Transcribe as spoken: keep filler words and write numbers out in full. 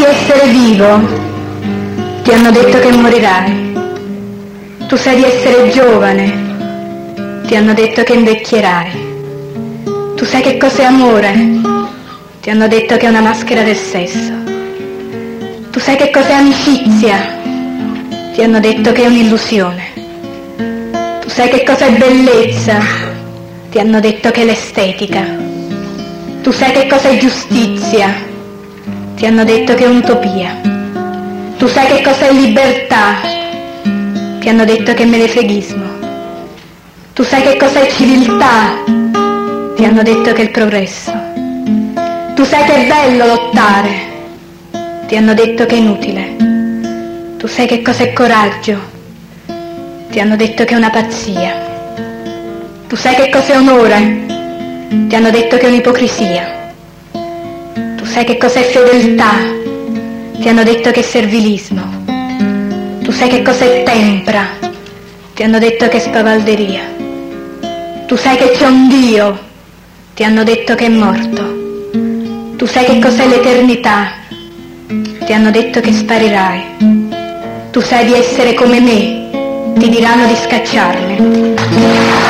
essere vivo, ti hanno detto che morirai. Tu sai di essere giovane, ti hanno detto che invecchierai. Tu sai che cos'è amore, ti hanno detto che è una maschera del sesso. Tu sai che cos'è amicizia, ti hanno detto che è un'illusione. Tu sai che cos'è bellezza, ti hanno detto che è l'estetica. Tu sai che cos'è giustizia, ti hanno detto che è un'utopia. Tu sai che cos'è libertà, ti hanno detto che è menefreghismo. Tu sai che cos'è civiltà, ti hanno detto che è il progresso. Tu sai che è bello lottare, ti hanno detto che è inutile. Tu sai che cos'è coraggio, ti hanno detto che è una pazzia. Tu sai che cos'è onore, ti hanno detto che è un'ipocrisia. Tu sai che cos'è fedeltà, ti hanno detto che è servilismo. Tu sai che cos'è tempra, ti hanno detto che è spavalderia. Tu sai che c'è un Dio, ti hanno detto che è morto. Tu sai che cos'è l'eternità, ti hanno detto che sparirai. Tu sai di essere come me, ti diranno di scacciarmi.